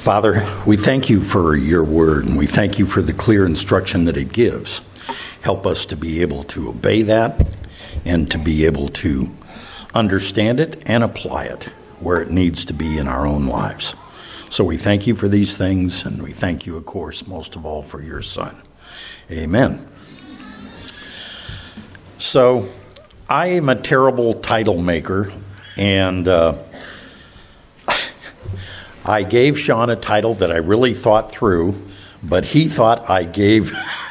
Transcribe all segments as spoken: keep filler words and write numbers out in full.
Father, we thank you for your word, and we thank you for the clear instruction that it gives. Help us to be able to obey that and to be able to understand it and apply it where it needs to be in our own lives. So we thank you for these things, and we thank you, of course, most of all for your Son. Amen. So I am a terrible title maker, and uh, I gave Sean a title that I really thought through, but he thought I gave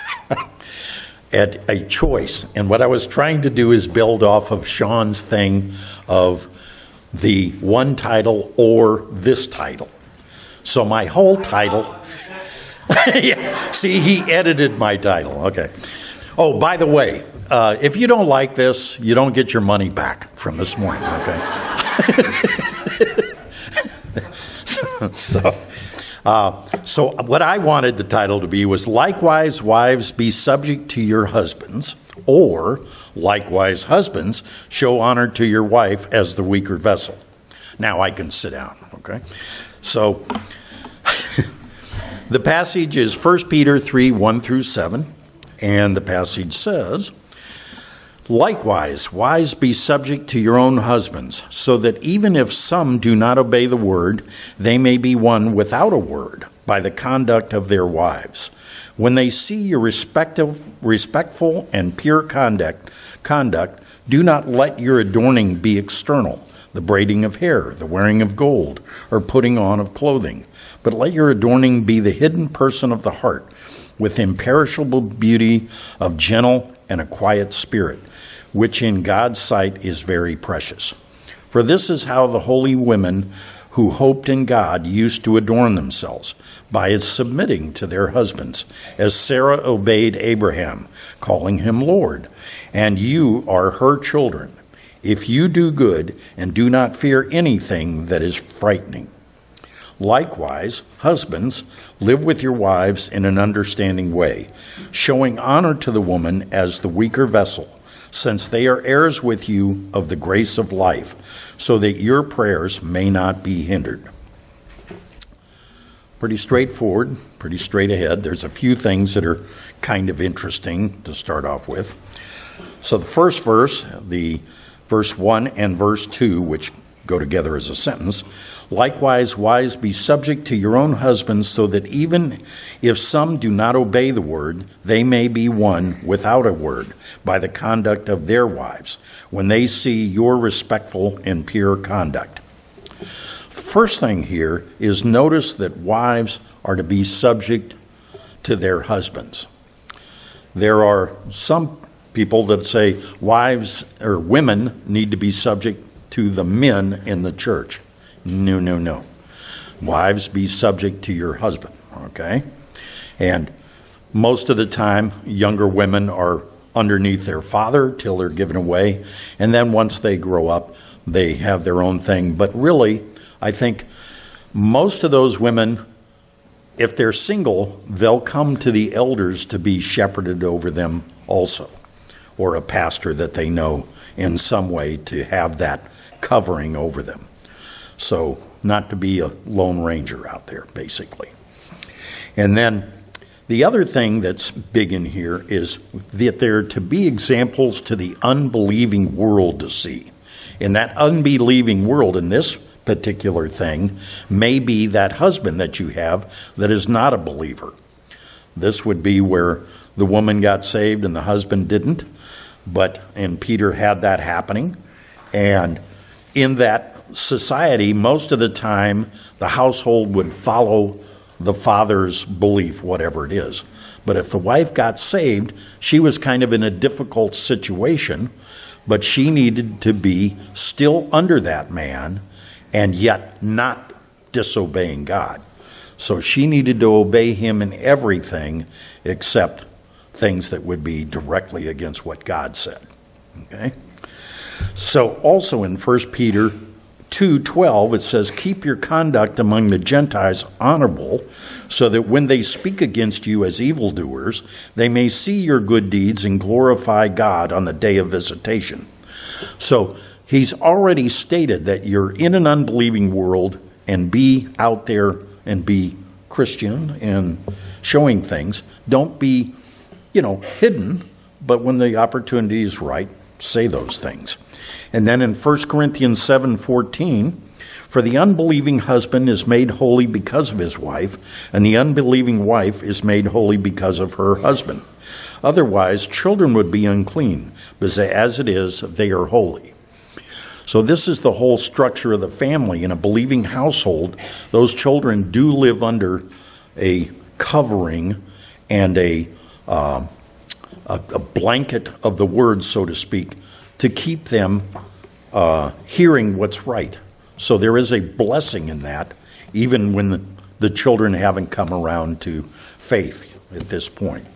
at a choice. And what I was trying to do is build off of Sean's thing of the one title or this title. So my whole title, yeah, see, he edited my title. Okay. Oh, by the way, uh, if you don't like this, you don't get your money back from this morning, okay? so, uh, so what I wanted the title to be was, likewise, wives, be subject to your husbands, or likewise, husbands, show honor to your wife as the weaker vessel. Now I can sit down, okay? So the passage is First Peter three, one through seven, and the passage says, likewise, wives, be subject to your own husbands, so that even if some do not obey the word, they may be won without a word by the conduct of their wives. When they see your respective, respectful and pure conduct, conduct, do not let your adorning be external, the braiding of hair, the wearing of gold, or putting on of clothing, but let your adorning be the hidden person of the heart, with imperishable beauty of gentle and a quiet spirit, which in God's sight is very precious. For this is how the holy women who hoped in God used to adorn themselves, by submitting to their husbands, as Sarah obeyed Abraham, calling him Lord, and you are her children, if you do good and do not fear anything that is frightening. Likewise, husbands, live with your wives in an understanding way, showing honor to the woman as the weaker vessel, since they are heirs with you of the grace of life, so that your prayers may not be hindered. Pretty straightforward, pretty straight ahead. There's a few things that are kind of interesting to start off with. So the first verse, the verse one and verse two, which go together as a sentence, likewise, wives, be subject to your own husbands, so that even if some do not obey the word, they may be won without a word by the conduct of their wives, when they see your respectful and pure conduct. First thing here is notice that wives are to be subject to their husbands. There are some people that say wives or women need to be subject to the men in the church. No, no, no. Wives, be subject to your husband, okay? And most of the time, younger women are underneath their father till they're given away. And then once they grow up, they have their own thing. But really, I think most of those women, if they're single, they'll come to the elders to be shepherded over them also, or a pastor that they know in some way to have that covering over them. So not to be a lone ranger out there, basically. And then the other thing that's big in here is that they're to be examples to the unbelieving world to see. In that unbelieving world, in this particular thing, may be that husband that you have that is not a believer. This would be where the woman got saved and the husband didn't. But, and Peter had that happening. And in that society, most of the time, the household would follow the father's belief, whatever it is. But if the wife got saved, she was kind of in a difficult situation, but she needed to be still under that man and yet not disobeying God. So she needed to obey him in everything except things that would be directly against what God said. Okay? So also in First Peter two twelve, it says, keep your conduct among the Gentiles honorable, so that when they speak against you as evildoers, they may see your good deeds and glorify God on the day of visitation. So he's already stated that you're in an unbelieving world and be out there and be Christian and showing things. Don't be, you know, hidden, but when the opportunity is right, say those things. And then in First Corinthians seven fourteen, for the unbelieving husband is made holy because of his wife, and the unbelieving wife is made holy because of her husband. Otherwise, children would be unclean, but as it is, they are holy. So this is the whole structure of the family. In a believing household, those children do live under a covering and a, uh, a, a blanket of the word, so to speak, to keep them uh, hearing what's right. So there is a blessing in that, even when the, the children haven't come around to faith at this point.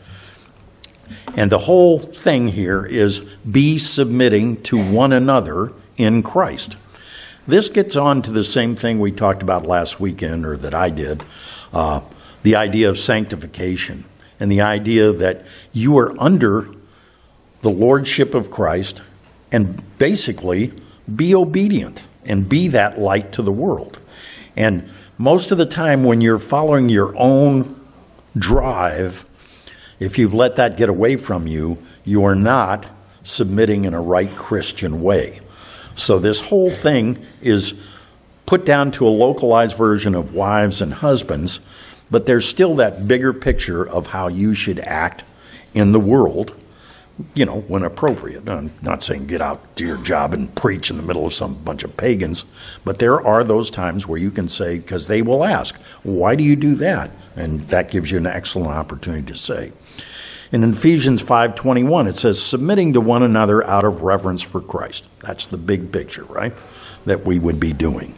And the whole thing here is be submitting to one another in Christ. This gets on to the same thing we talked about last weekend, or that I did, uh, the idea of sanctification and the idea that you are under the lordship of Christ, and basically be obedient and be that light to the world. And most of the time when you're following your own drive, if you've let that get away from you, you are not submitting in a right Christian way. So this whole thing is put down to a localized version of wives and husbands, but there's still that bigger picture of how you should act in the world, you know, when appropriate. I'm not saying get out to your job and preach in the middle of some bunch of pagans, but there are those times where you can say, because they will ask, why do you do that? And that gives you an excellent opportunity to say. In Ephesians five twenty-one, it says, submitting to one another out of reverence for Christ. That's the big picture, right, that we would be doing.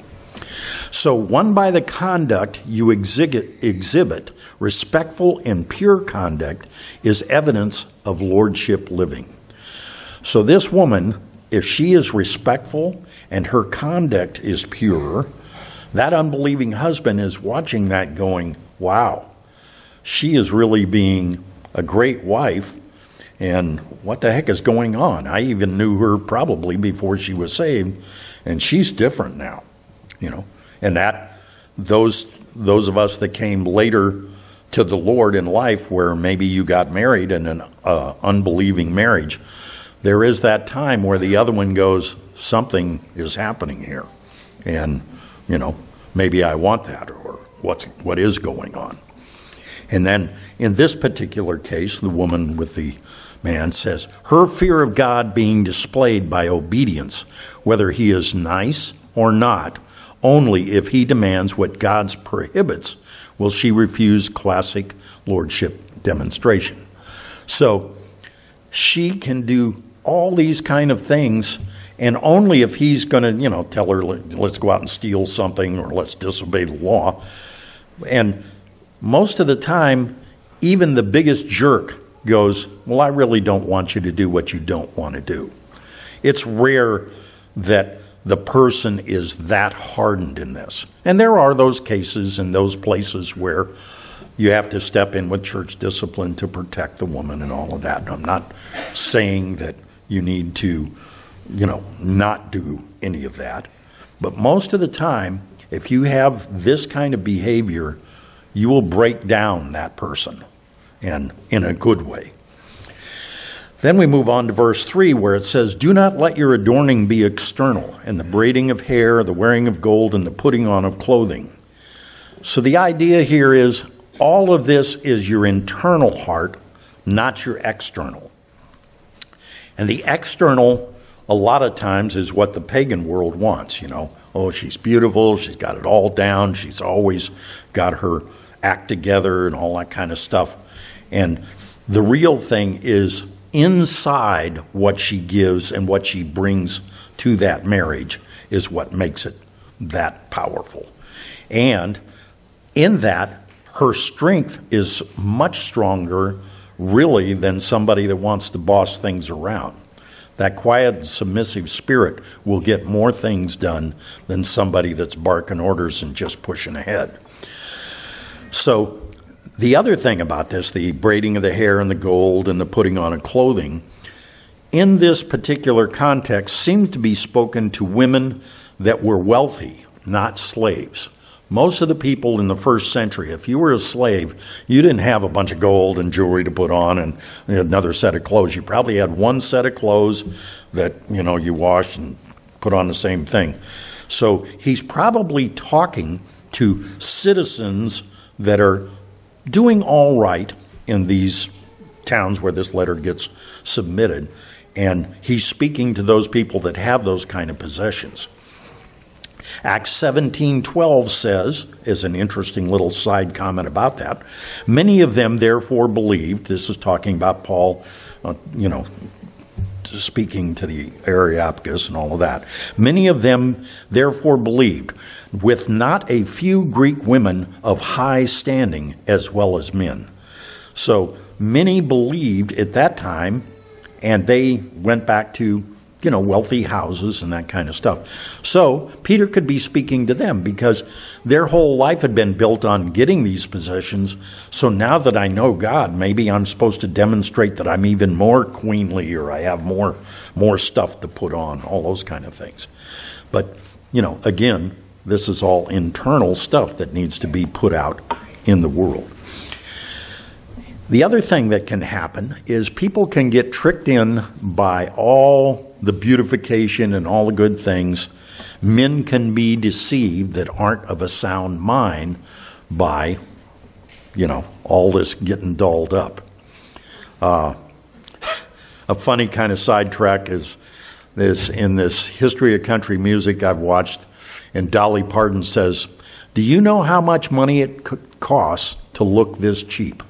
So one, by the conduct you exhibit, exhibit, respectful and pure conduct is evidence of lordship living. So this woman, if she is respectful and her conduct is pure, that unbelieving husband is watching that going, wow, she is really being a great wife, and what the heck is going on? I even knew her probably before she was saved, and she's different now, you know. And that those those of us that came later to the Lord in life, where maybe you got married in an uh, unbelieving marriage, there is that time where the other one goes, something is happening here, and you know, maybe I want that, or what's what is going on. And then in this particular case, the woman with the man says, her fear of God being displayed by obedience, whether he is nice or not, only if he demands what God prohibits will she refuse classic lordship demonstration. So she can do all these kind of things, and only if he's going to, you know, tell her, let's go out and steal something, or let's disobey the law. And most of the time, even the biggest jerk goes, well, I really don't want you to do what you don't want to do. It's rare that the person is that hardened in this. And there are those cases and those places where you have to step in with church discipline to protect the woman and all of that. And I'm not saying that you need to, you know, not do any of that. But most of the time, if you have this kind of behavior, you will break down that person, and in a good way. Then we move on to verse three, where it says, do not let your adorning be external, and the braiding of hair, the wearing of gold, and the putting on of clothing. So the idea here is all of this is your internal heart, not your external. And the external, a lot of times, is what the pagan world wants, you know. Oh, she's beautiful, she's got it all down, she's always got her act together and all that kind of stuff. And the real thing is inside what she gives and what she brings to that marriage is what makes it that powerful. And in that, her strength is much stronger, really, than somebody that wants to boss things around. That quiet, submissive spirit will get more things done than somebody that's barking orders and just pushing ahead. So the other thing about this, the braiding of the hair and the gold and the putting on of clothing, in this particular context seemed to be spoken to women that were wealthy, not slaves. Most of the people in the first century, if you were a slave, you didn't have a bunch of gold and jewelry to put on and another set of clothes. You probably had one set of clothes that, you know, you washed and put on the same thing. So he's probably talking to citizens that are doing all right in these towns where this letter gets submitted. And he's speaking to those people that have those kind of possessions. Acts seventeen twelve says, is an interesting little side comment about that, many of them therefore believed, this is talking about Paul, uh, you know, speaking to the Areopagus and all of that. Many of them therefore believed, with not a few Greek women of high standing as well as men. So many believed at that time, and they went back to, you know, wealthy houses and that kind of stuff. So Peter could be speaking to them because their whole life had been built on getting these possessions. So now that I know God, maybe I'm supposed to demonstrate that I'm even more queenly, or I have more, more stuff to put on, all those kind of things. But, you know, again, this is all internal stuff that needs to be put out in the world. The other thing that can happen is people can get tricked in by all the beautification and all the good things. Men can be deceived that aren't of a sound mind by, you know, all this getting dolled up. Uh, a funny kind of sidetrack is this in this history of country music I've watched, and Dolly Parton says, "Do you know how much money it costs to look this cheap?"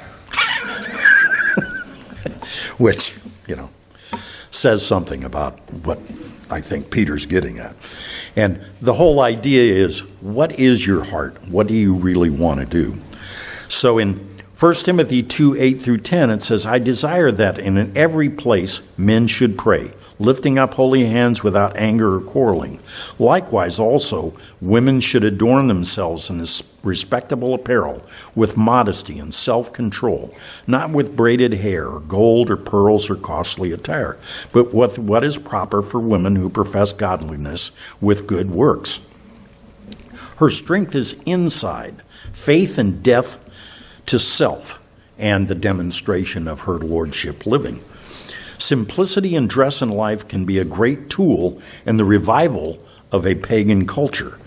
Which, you know, says something about what I think Peter's getting at. And the whole idea is, what is your heart? What do you really want to do? So in First Timothy two, eight through ten, it says, "I desire that in every place men should pray, lifting up holy hands without anger or quarreling. Likewise also, women should adorn themselves in respectable apparel, with modesty and self-control, not with braided hair, or gold or pearls or costly attire, but with what is proper for women who profess godliness with good works. Her strength is inside, faith and death to self, and the demonstration of her lordship living. Simplicity in dress and life can be a great tool in the revival of a pagan culture.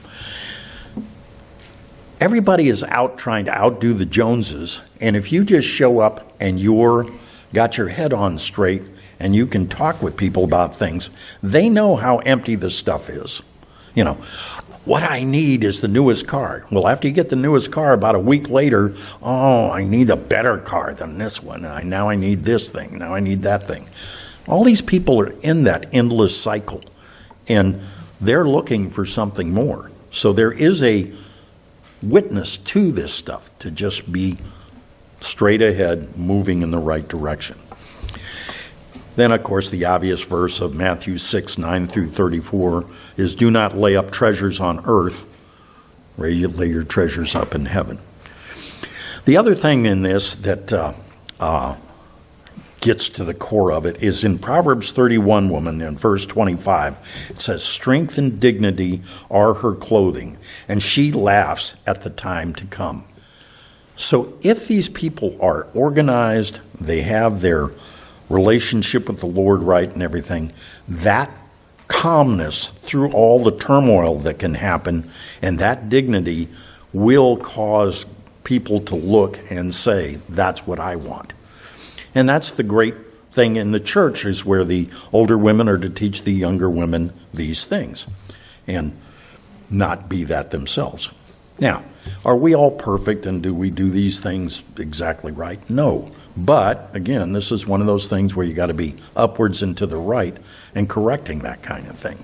Everybody is out trying to outdo the Joneses, and if you just show up and you're got your head on straight and you can talk with people about things, they know how empty this stuff is. You know, what I need is the newest car. Well, after you get the newest car, about a week later, oh, I need a better car than this one. And I, now I need this thing. Now I need that thing. All these people are in that endless cycle, and they're looking for something more. So there is a witness to this stuff, to just be straight ahead, moving in the right direction. Then, of course, the obvious verse of Matthew six, nine through thirty-four is, "Do not lay up treasures on earth, where you lay your treasures up in heaven." The other thing in this that uh, uh, gets to the core of it is in Proverbs thirty-one, woman, in verse twenty-five. It says, "Strength and dignity are her clothing, and she laughs at the time to come." So if these people are organized, they have their relationship with the Lord right and everything, that calmness through all the turmoil that can happen, and that dignity will cause people to look and say, that's what I want. And that's the great thing in the church, is where the older women are to teach the younger women these things and not be that themselves. Now, are we all perfect, and do we do these things exactly right? No. But, again, this is one of those things where you got to be upwards and to the right and correcting that kind of thing.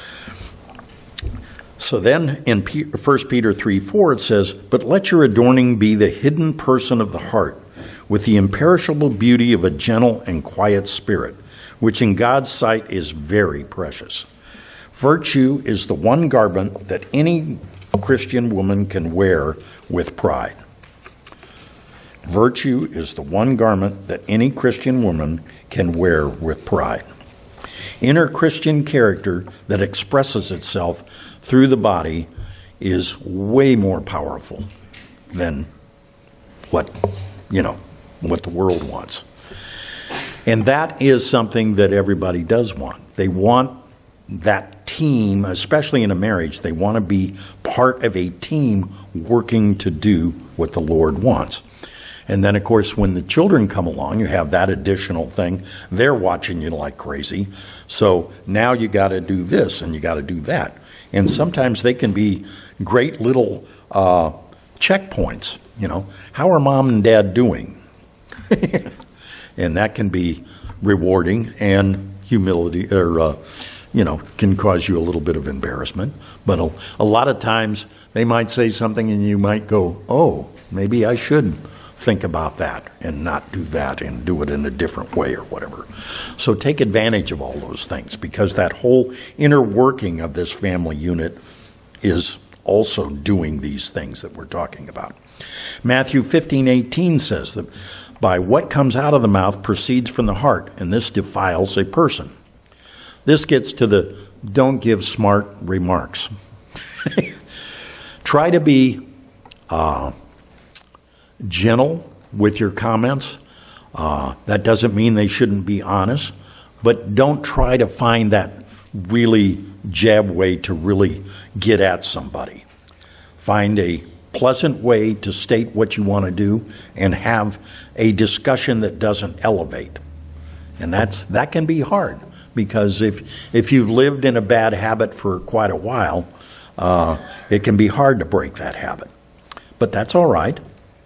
So then in First Peter three, four, it says, "But let your adorning be the hidden person of the heart, with the imperishable beauty of a gentle and quiet spirit, which in God's sight is very precious. Virtue is the one garment that any Christian woman can wear with pride." Virtue is the one garment that any Christian woman can wear with pride. Inner Christian character that expresses itself through the body is way more powerful than what, you know, what the world wants. And that is something that everybody does want. They want that team, especially in a marriage, they want to be part of a team working to do what the Lord wants. And then, of course, when the children come along, you have that additional thing. They're watching you like crazy. So now you got to do this and you got to do that. And sometimes they can be great little uh, checkpoints. You know, how are mom and dad doing? And that can be rewarding and humility, or uh, you know, can cause you a little bit of embarrassment. But a, a lot of times they might say something and you might go, oh, maybe I should think about that and not do that and do it in a different way or whatever. So take advantage of all those things, because that whole inner working of this family unit is also doing these things that we're talking about. Matthew fifteen eighteen says that by what comes out of the mouth proceeds from the heart, and this defiles a person. This gets to the don't give smart remarks. Try to be uh, gentle with your comments. Uh, that doesn't mean they shouldn't be honest, but don't try to find that really jab way to really get at somebody. Find a pleasant way to state what you want to do and have a discussion that doesn't elevate. And that's that can be hard, because if if you've lived in a bad habit for quite a while, uh, it can be hard to break that habit. But that's all right.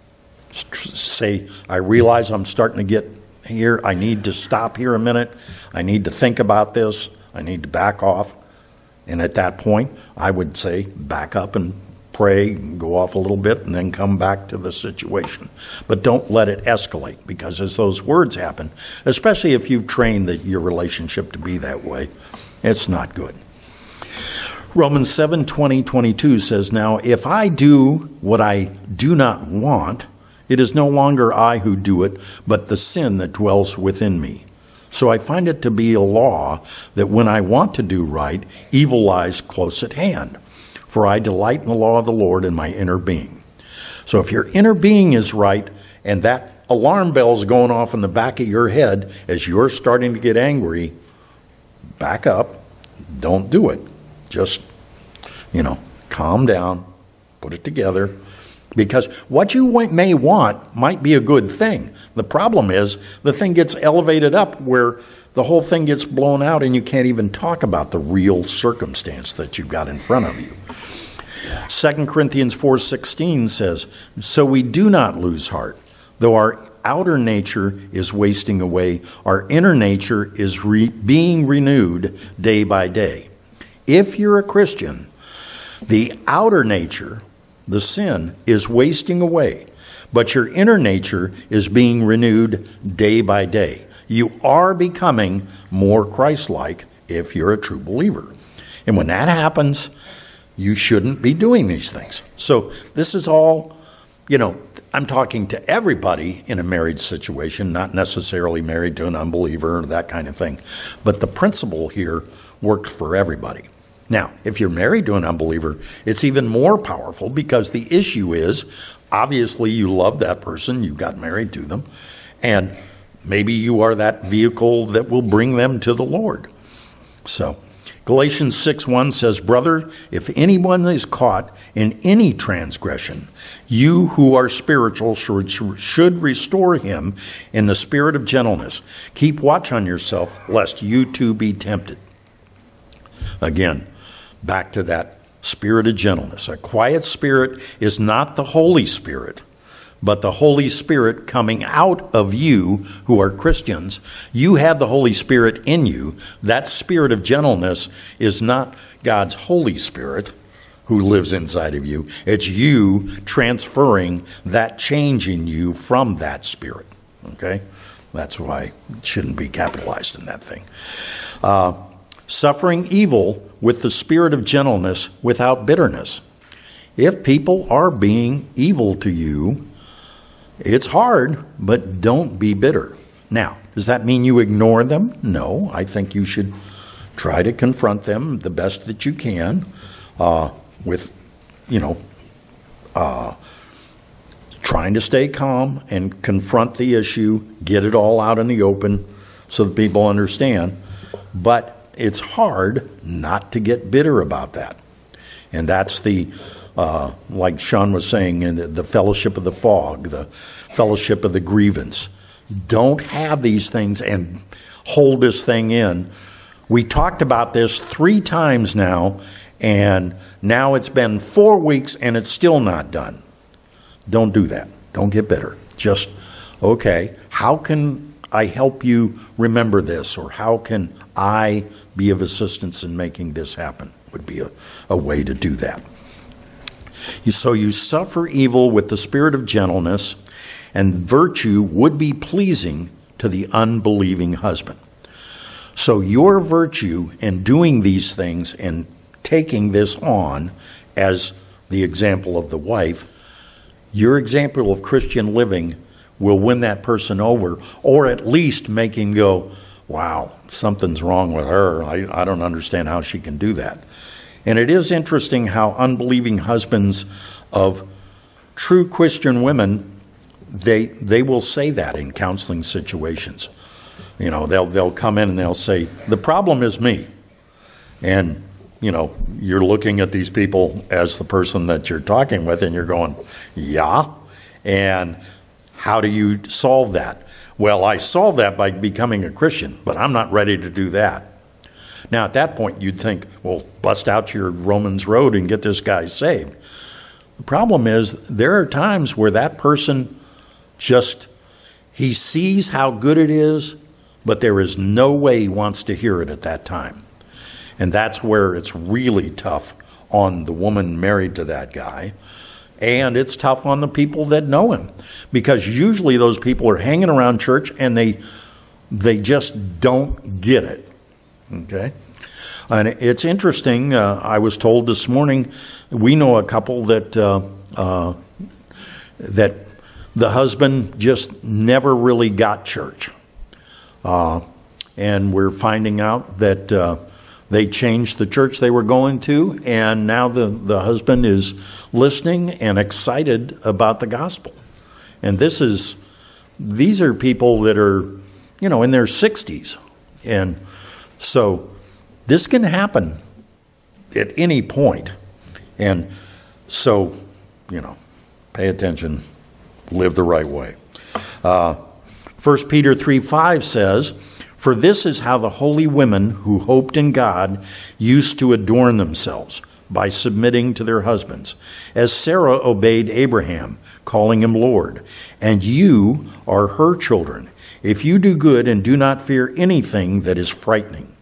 Say, I realize I'm starting to get here. I need to stop here a minute. I need to think about this. I need to back off. And at that point, I would say back up and pray, go off a little bit, and then come back to the situation. But don't let it escalate, because as those words happen, especially if you've trained the, your relationship to be that way, it's not good. Romans seven twenty, twenty-two says, now if I do what I do not want, it is no longer I who do it, but the sin that dwells within me. So I find it to be a law that when I want to do right, evil lies close at hand. For I delight in the law of the Lord in my inner being. So if your inner being is right, and that alarm bell is going off in the back of your head as you're starting to get angry, back up. Don't do it. Just, you know, calm down, put it together. Because what you may want might be a good thing. The problem is the thing gets elevated up where the whole thing gets blown out and you can't even talk about the real circumstance that you've got in front of you. Second Corinthians four sixteen says, so we do not lose heart. Though our outer nature is wasting away, our inner nature is re- being renewed day by day. If you're a Christian, the outer nature, the sin, is wasting away, but your inner nature is being renewed day by day. You are becoming more Christ-like if you're a true believer. And when that happens, you shouldn't be doing these things. So this is all, you know, I'm talking to everybody in a marriage situation, not necessarily married to an unbeliever or that kind of thing. But the principle here works for everybody. Now, if you're married to an unbeliever, it's even more powerful, because the issue is, obviously you love that person, you got married to them, and maybe you are that vehicle that will bring them to the Lord. So, Galatians six one says, brother, if anyone is caught in any transgression, you who are spiritual should, should restore him in the spirit of gentleness. Keep watch on yourself, lest you too be tempted. Again, back to that spirit of gentleness. A quiet spirit is not the Holy Spirit, but the Holy Spirit coming out of you who are Christians. You have the Holy Spirit in you. That spirit of gentleness is not God's Holy Spirit who lives inside of you. It's you transferring that change in you from that spirit. Okay? That's why it shouldn't be capitalized in that thing. Uh, suffering evil with the spirit of gentleness without bitterness. If people are being evil to you, it's hard, but don't be bitter. Now, does that mean you ignore them? No, I think you should try to confront them the best that you can uh, with you know, uh, trying to stay calm and confront the issue, get it all out in the open so that people understand. But it's hard not to get bitter about that. And that's the, uh, like Sean was saying, in the, the fellowship of the fog, the fellowship of the grievance. Don't have these things and hold this thing in. We talked about this three times now, and now it's been four weeks and it's still not done. Don't do that. Don't get bitter. Just, okay, how can I help you remember this? Or how can I be of assistance in making this happen? Would be a, a way to do that. You, so you suffer evil with the spirit of gentleness, and virtue would be pleasing to the unbelieving husband. So your virtue in doing these things and taking this on as the example of the wife, your example of Christian living will win that person over, or at least make him go, wow, something's wrong with her. I, I don't understand how she can do that. And it is interesting how unbelieving husbands of true Christian women, they they will say that in counseling situations. You know, they'll they'll come in and they'll say, the problem is me. And, you know, you're looking at these people as the person that you're talking with, and you're going, yeah. And how do you solve that? Well, I solve that by becoming a Christian, but I'm not ready to do that. Now, at that point, you'd think, well, bust out your Romans Road and get this guy saved. The problem is there are times where that person just, he sees how good it is, but there is no way he wants to hear it at that time. And that's where it's really tough on the woman married to that guy. And it's tough on the people that know him, because usually those people are hanging around church and they they just don't get it. Okay? And it's interesting. Uh, I was told this morning, we know a couple that uh, uh, that the husband just never really got church. Uh, and we're finding out that uh, they changed the church they were going to, and now the, the husband is listening and excited about the gospel. And this is, these are people that are, you know, in their sixties. And so this can happen at any point. And so, you know, pay attention, live the right way. Uh, First Peter three five says, for this is how the holy women who hoped in God used to adorn themselves, by submitting to their husbands, as Sarah obeyed Abraham, calling him Lord. And you are her children, if you do good and do not fear anything that is frightening.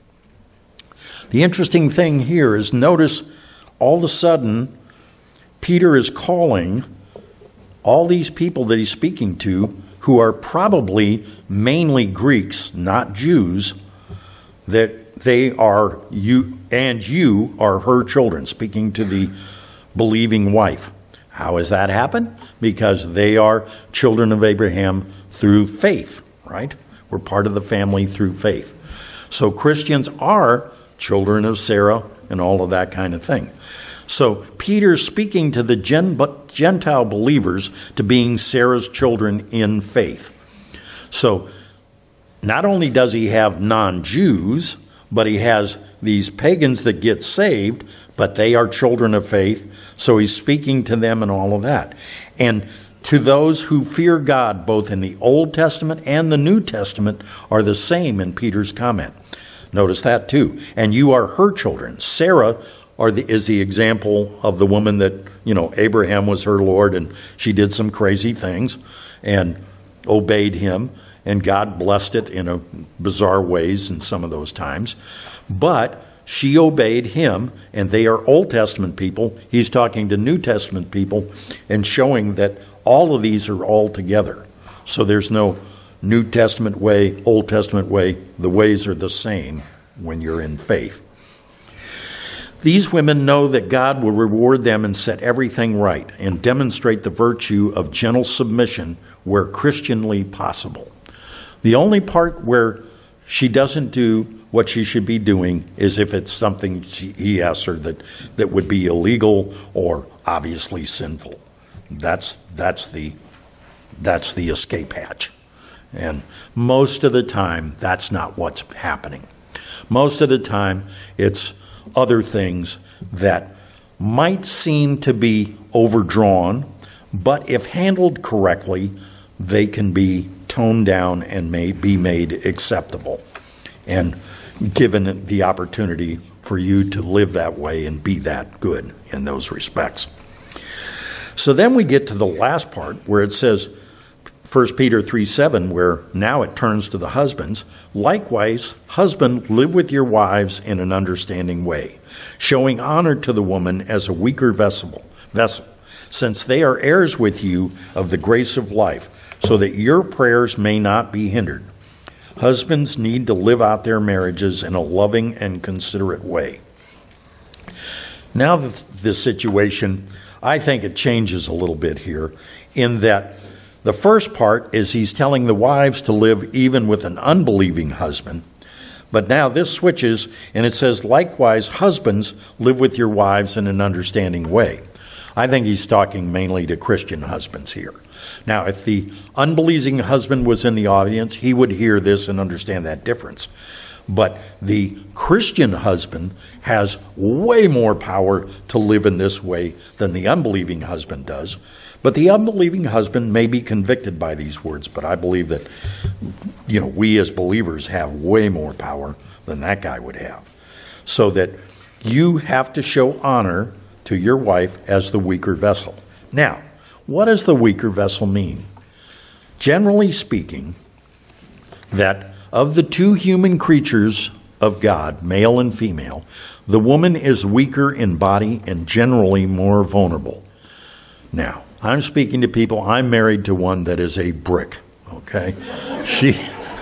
The interesting thing here is, notice all of a sudden Peter is calling all these people that he's speaking to, who are probably mainly Greeks, not Jews, that they are you, and you are her children, speaking to the believing wife. How has that happened? Because they are children of Abraham through faith, right? We're part of the family through faith. So Christians are children of Sarah and all of that kind of thing. So Peter's speaking to the Gentile believers to being Sarah's children in faith. So not only does he have non-Jews, but he has these pagans that get saved, but they are children of faith. So he's speaking to them and all of that. And to those who fear God, both in the Old Testament and the New Testament, are the same in Peter's comment. Notice that too. And you are her children. Sarah Or the, is the example of the woman that, you know, Abraham was her Lord, and she did some crazy things and obeyed him, and God blessed it in a bizarre ways in some of those times. But she obeyed him, and they are Old Testament people. He's talking to New Testament people and showing that all of these are all together. So there's no New Testament way, Old Testament way. The ways are the same when you're in faith. These women know that God will reward them and set everything right, and demonstrate the virtue of gentle submission where Christianly possible. The only part where she doesn't do what she should be doing as if it's something she, he asks her that, that would be illegal or obviously sinful. That's, that's, the, that's the escape hatch. And most of the time, that's not what's happening. Most of the time, it's other things that might seem to be overdrawn, but if handled correctly, they can be toned down and may be made acceptable and given the opportunity for you to live that way and be that good in those respects. So then we get to the last part where it says, First Peter three seven, where now it turns to the husbands. Likewise, husband, live with your wives in an understanding way, showing honor to the woman as a weaker vessel, vessel, since they are heirs with you of the grace of life, so that your prayers may not be hindered. Husbands need to live out their marriages in a loving and considerate way. Now the, the situation, I think it changes a little bit here in that the first part is he's telling the wives to live even with an unbelieving husband. But now this switches and it says, likewise, husbands, live with your wives in an understanding way. I think he's talking mainly to Christian husbands here. Now, if the unbelieving husband was in the audience, he would hear this and understand that difference. But the Christian husband has way more power to live in this way than the unbelieving husband does. But the unbelieving husband may be convicted by these words, but I believe that, you know, we as believers have way more power than that guy would have. So that you have to show honor to your wife as the weaker vessel. Now, what does the weaker vessel mean? Generally speaking, that of the two human creatures of God, male and female, the woman is weaker in body and generally more vulnerable. Now, I'm speaking to people, I'm married to one that is a brick, okay? She,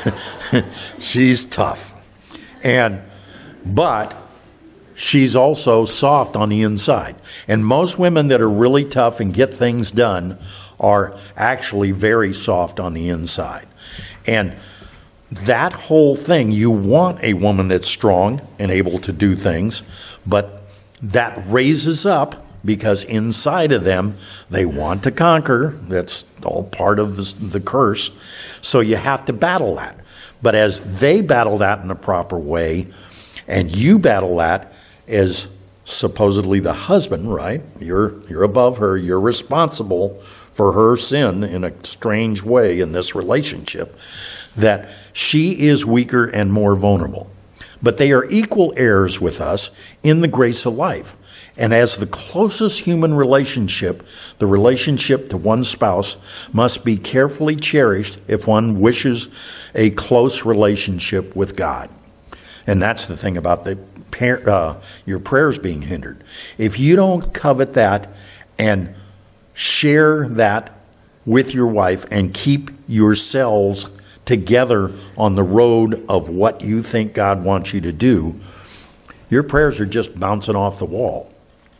she's tough. And, but she's also soft on the inside. And most women that are really tough and get things done are actually very soft on the inside. And that whole thing, you want a woman that's strong and able to do things, but that raises up because inside of them, they want to conquer. That's all part of the, the curse. So you have to battle that. But as they battle that in a proper way, and you battle that as supposedly the husband, right? You're, you're above her. You're responsible for her sin in a strange way in this relationship, that she is weaker and more vulnerable. But they are equal heirs with us in the grace of life. And as the closest human relationship, the relationship to one spouse must be carefully cherished if one wishes a close relationship with God. And that's the thing about the uh, your prayers being hindered. If you don't covet that and share that with your wife and keep yourselves together on the road of what you think God wants you to do, your prayers are just bouncing off the wall.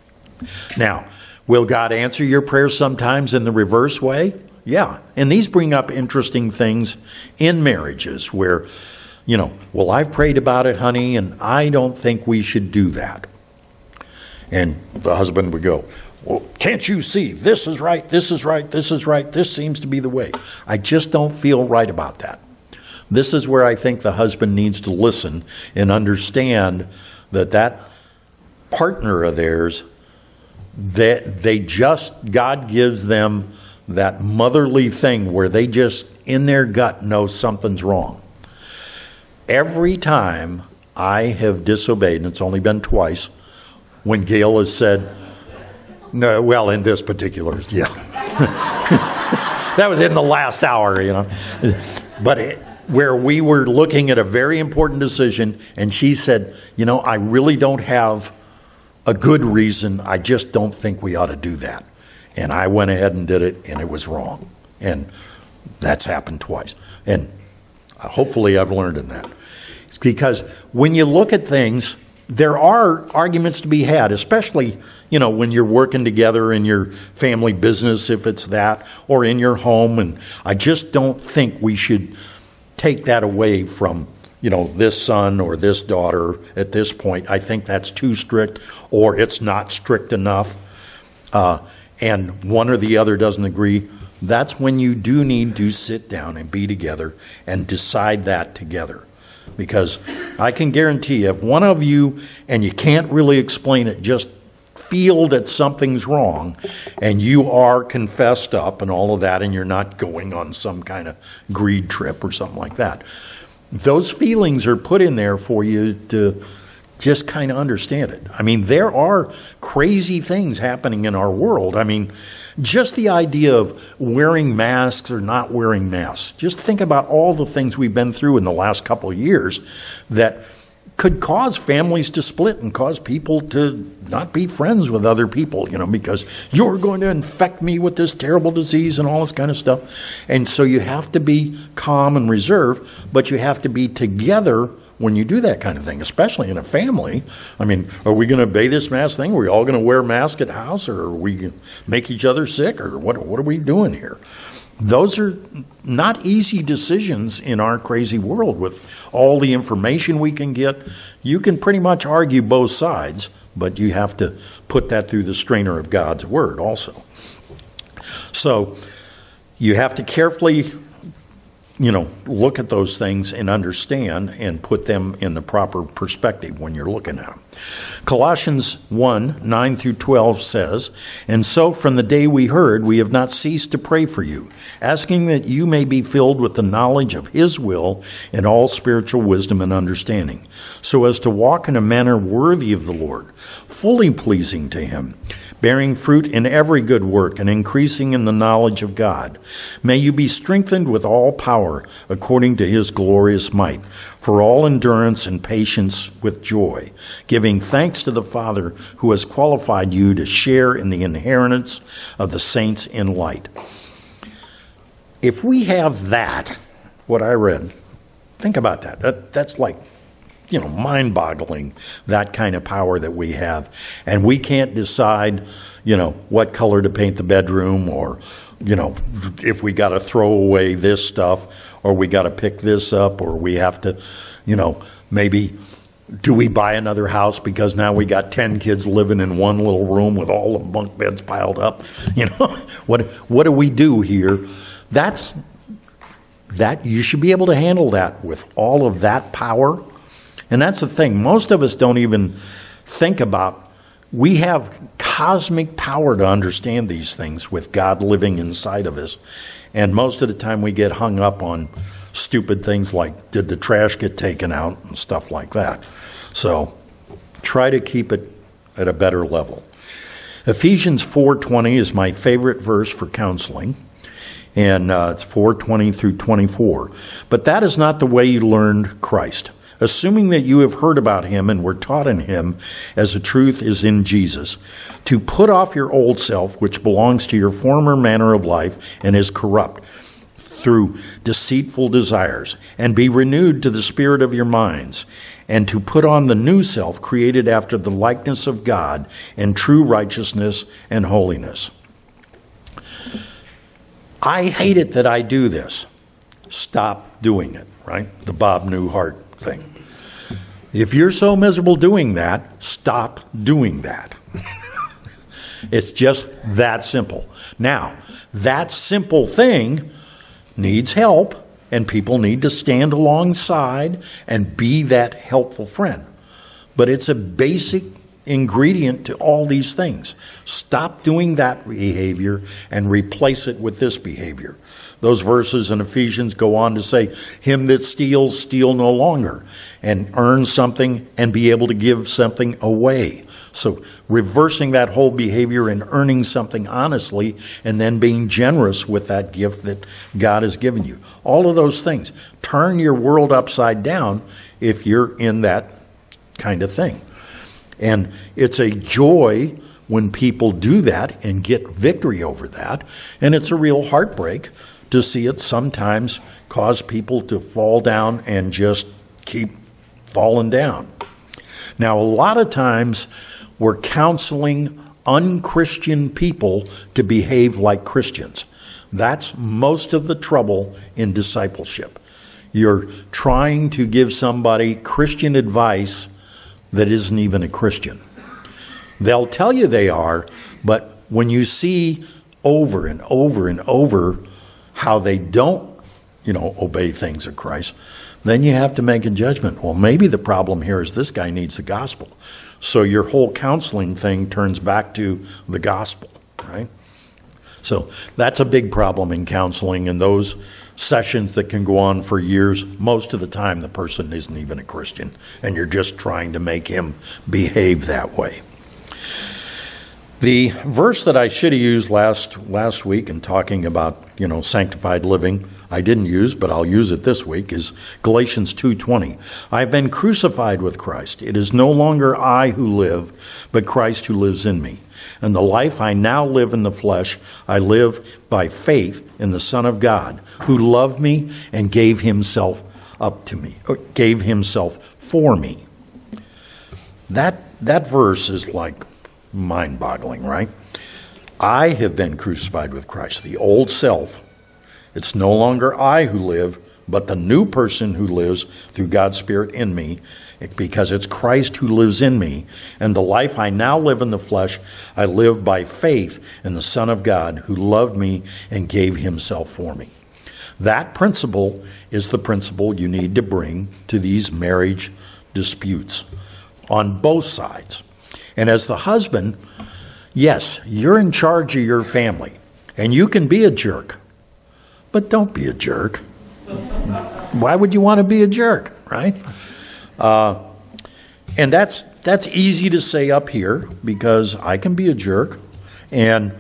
Now, will God answer your prayers sometimes in the reverse way? Yeah. And these bring up interesting things in marriages where, you know, well, I've prayed about it, honey, and I don't think we should do that. And the husband would go, well, can't you see? This is right, this is right, this is right, this seems to be the way. I just don't feel right about that. This is where I think the husband needs to listen and understand that that partner of theirs, that they just, God gives them that motherly thing where they just, in their gut, know something's wrong. Every time I have disobeyed, and it's only been twice, when Gail has said, no, well, in this particular, yeah. That was in the last hour, you know. But it, where we were looking at a very important decision, and she said, you know, I really don't have a good reason. I just don't think we ought to do that. And I went ahead and did it, and it was wrong. And that's happened twice. And hopefully I've learned in that. It's because when you look at things, there are arguments to be had, especially, you know, when you're working together in your family business, if it's that, or in your home. And I just don't think we should take that away from you know, this son or this daughter at this point. I think that's too strict, or it's not strict enough, uh, and one or the other doesn't agree. That's when you do need to sit down and be together and decide that together. Because I can guarantee you, if one of you, and you can't really explain it, just feel that something's wrong, and you are confessed up and all of that, and you're not going on some kind of greed trip or something like that, those feelings are put in there for you to just kind of understand it. I mean, there are crazy things happening in our world. I mean, just the idea of wearing masks or not wearing masks. Just think about all the things we've been through in the last couple of years that could cause families to split and cause people to not be friends with other people, you know, because you're going to infect me with this terrible disease and all this kind of stuff. And so you have to be calm and reserved, but you have to be together when you do that kind of thing, especially in a family. I mean, are we going to obey this mask thing? Are we all going to wear masks at the house, or are we going to make each other sick, or what, what are we doing here? Those are not easy decisions in our crazy world with all the information we can get. You can pretty much argue both sides, but you have to put that through the strainer of God's word also. So you have to carefully, you know, look at those things and understand and put them in the proper perspective when you're looking at them. Colossians one, nine through twelve says, "And so from the day we heard, we have not ceased to pray for you, asking that you may be filled with the knowledge of His will and all spiritual wisdom and understanding, so as to walk in a manner worthy of the Lord, fully pleasing to Him, bearing fruit in every good work and increasing in the knowledge of God. May you be strengthened with all power according to His glorious might, for all endurance and patience with joy, giving thanks to the Father who has qualified you to share in the inheritance of the saints in light." If we have that, what I read, think about that. that that's like, you know, mind-boggling, that kind of power that we have. And we can't decide, you know, what color to paint the bedroom, or, you know, if we got to throw away this stuff, or we got to pick this up, or we have to, you know, maybe do we buy another house because now we got ten kids living in one little room with all the bunk beds piled up? You know, what what do we do here? That's that you should be able to handle that with all of that power. And that's the thing. Most of us don't even think about, we have cosmic power to understand these things with God living inside of us. And most of the time we get hung up on stupid things like, did the trash get taken out and stuff like that. So try to keep it at a better level. Ephesians four twenty is my favorite verse for counseling. And uh, it's four twenty through twenty-four. "But that is not the way you learned Christ, assuming that you have heard about Him and were taught in Him, as the truth is in Jesus, to put off your old self, which belongs to your former manner of life and is corrupt through deceitful desires, and be renewed to the spirit of your minds, and to put on the new self, created after the likeness of God in true righteousness and holiness." I hate it that I do this. Stop doing it, right? The Bob Newhart thing. If you're so miserable doing that, stop doing that. It's just that simple. Now, that simple thing needs help, and people need to stand alongside and be that helpful friend. But it's a basic ingredient to all these things. Stop doing that behavior and replace it with this behavior. Those verses in Ephesians go on to say, "Him that steals, steal no longer, and earn something and be able to give something away." So reversing that whole behavior and earning something honestly, and then being generous with that gift that God has given you. All of those things. Turn your world upside down if you're in that kind of thing. And it's a joy when people do that and get victory over that. And it's a real heartbreak to see it sometimes cause people to fall down and just keep falling down. Now, a lot of times we're counseling unchristian people to behave like Christians. That's most of the trouble in discipleship. you're trying to give somebody Christian advice that isn't even a Christian. They'll tell you they are, but when you see over and over and over how they don't, you know, obey things of Christ, then you have to make a judgment. Well, maybe the problem here is this guy needs the gospel. So your whole counseling thing turns back to the gospel, right? So that's a big problem in counseling, and those sessions that can go on for years, most of the time the person isn't even a Christian, and you're just trying to make him behave that way. The verse that I should have used last last week in talking about, you know, sanctified living, I didn't use, but I'll use it this week, is Galatians two twenty. I have been crucified with Christ. It is no longer I who live, but Christ who lives in me. And the life I now live in the flesh, I live by faith in the Son of God, who loved me and gave himself up to me, or gave himself for me. That that verse is like mind-boggling, right? I have been crucified with Christ. The old self, it's no longer I who live, but the new person who lives through God's Spirit in me, because it's Christ who lives in me. And the life I now live in the flesh, I live by faith in the Son of God who loved me and gave himself for me. That principle is the principle you need to bring to these marriage disputes on both sides. And as the husband, yes, you're in charge of your family, and you can be a jerk, but don't be a jerk. Why would you want to be a jerk, right? Uh, and that's that's easy to say up here, because I can be a jerk. And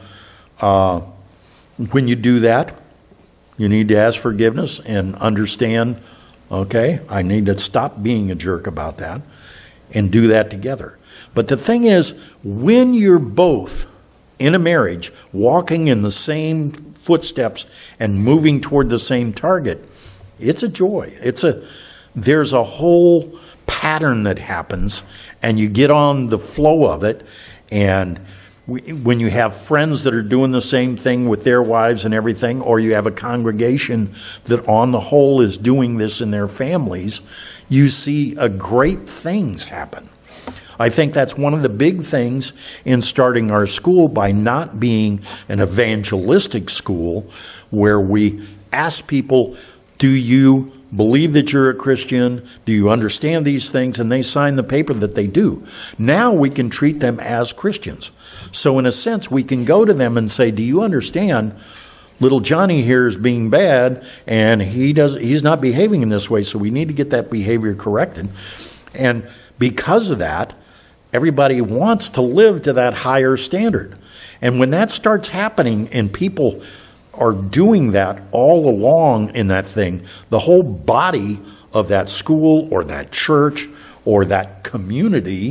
uh, when you do that, you need to ask forgiveness and understand, okay, I need to stop being a jerk about that and do that together. But the thing is, when you're both in a marriage, walking in the same footsteps and moving toward the same target, it's a joy. It's a there's a whole pattern that happens, and you get on the flow of it. And we, when you have friends that are doing the same thing with their wives and everything, or you have a congregation that on the whole is doing this in their families, you see a great things happen. I think that's one of the big things in starting our school, by not being an evangelistic school where we ask people, do you believe that you're a Christian? Do you understand these things? And they sign the paper that they do. Now we can treat them as Christians. So in a sense, we can go to them and say, do you understand little Johnny here is being bad, and he does he's not behaving in this way, so we need to get that behavior corrected. And because of that, everybody wants to live to that higher standard. And when that starts happening and people are doing that all along in that thing, the whole body of that school or that church or that community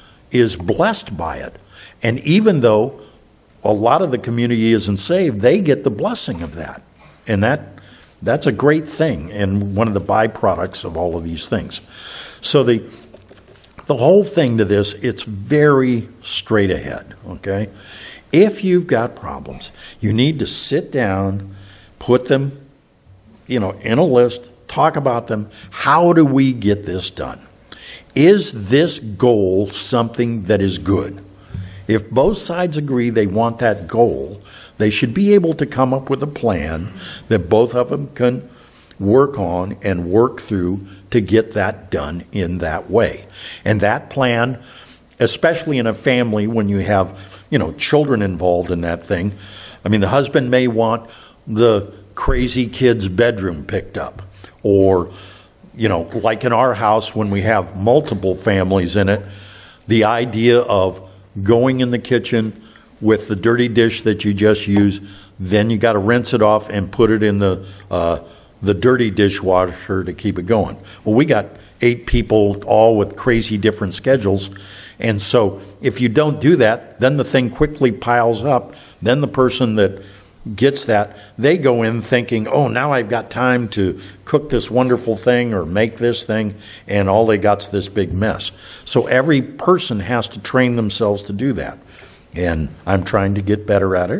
is blessed by it. And even though a lot of the community isn't saved, they get the blessing of that. And that that's a great thing, and one of the byproducts of all of these things. So the The whole thing to this, it's very straight ahead, okay? If you've got problems, you need to sit down, put them, you know, in a list, talk about them. How do we get this done? Is this goal something that is good? If both sides agree they want that goal, they should be able to come up with a plan that both of them can work on and work through to get that done in that way. And that plan, especially in a family when you have, you know, children involved in that thing. I mean, the husband may want the crazy kid's bedroom picked up, or, you know, like in our house when we have multiple families in it, the idea of going in the kitchen with the dirty dish that you just used, then you got to rinse it off and put it in the uh, the dirty dishwasher to keep it going. Well, we got eight people all with crazy different schedules. And so if you don't do that, then the thing quickly piles up. Then the person that gets that, they go in thinking, oh, now I've got time to cook this wonderful thing or make this thing, and all they got's this big mess. So every person has to train themselves to do that. And I'm trying to get better at it.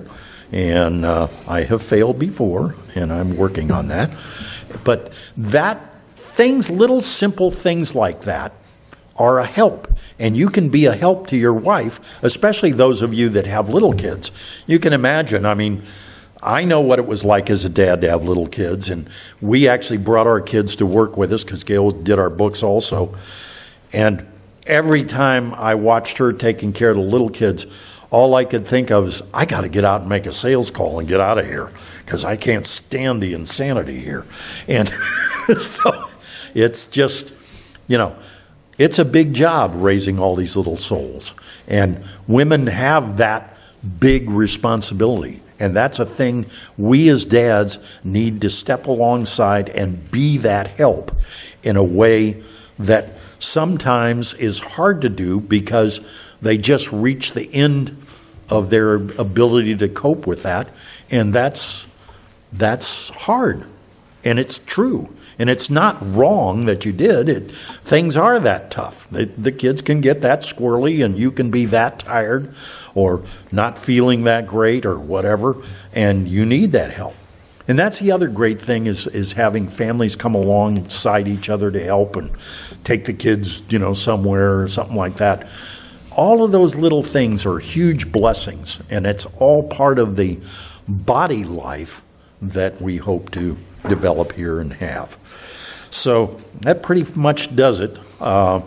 And uh, I have failed before, and I'm working on that. But that things, little simple things like that are a help. And you can be a help to your wife, especially those of you that have little kids. You can imagine, I mean, I know what it was like as a dad to have little kids, and we actually brought our kids to work with us because Gail did our books also. And every time I watched her taking care of the little kids, all I could think of is, I got to get out and make a sales call and get out of here because I can't stand the insanity here. And so it's just, you know, it's a big job raising all these little souls. And women have that big responsibility. And that's a thing we as dads need to step alongside and be that help in a way that sometimes is hard to do because they just reach the end of their ability to cope with that. And that's that's hard. And it's true. And it's not wrong that you did. It, things are that tough. The, the kids can get that squirrely, and you can be that tired or not feeling that great or whatever, and you need that help. And that's the other great thing is, is having families come alongside each other to help and take the kids, you know, somewhere or something like that. All of those little things are huge blessings, and it's all part of the body life that we hope to develop here and have. So that pretty much does it. Uh,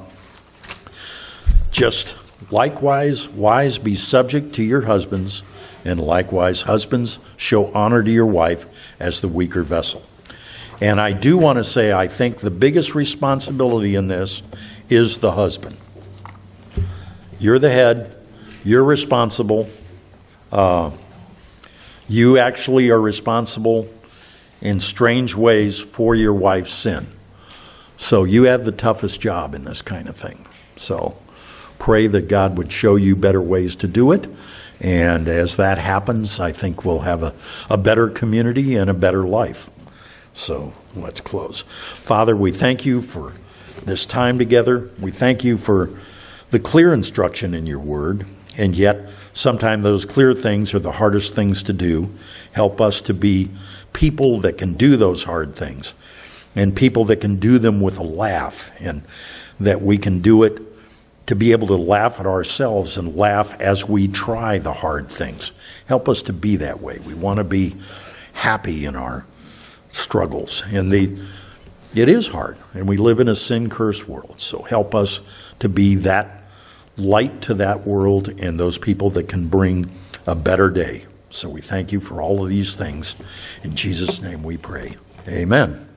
just likewise, wives, be subject to your husbands, and likewise, husbands, show honor to your wife as the weaker vessel. And I do want to say, I think the biggest responsibility in this is the husband. You're the head. You're responsible. Uh, you actually are responsible in strange ways for your wife's sin. So you have the toughest job in this kind of thing. So pray that God would show you better ways to do it. And as that happens, I think we'll have a, a better community and a better life. So let's close. Father, we thank you for this time together. We thank you for the clear instruction in your word. And yet, sometimes those clear things are the hardest things to do. Help us to be people that can do those hard things, and people that can do them with a laugh, and that we can do it to be able to laugh at ourselves and laugh as we try the hard things. Help us to be that way. We want to be happy in our struggles. And the, it is hard, and we live in a sin-cursed world. So help us to be that light to that world and those people that can bring a better day. So we thank you for all of these things. In Jesus' name we pray. Amen.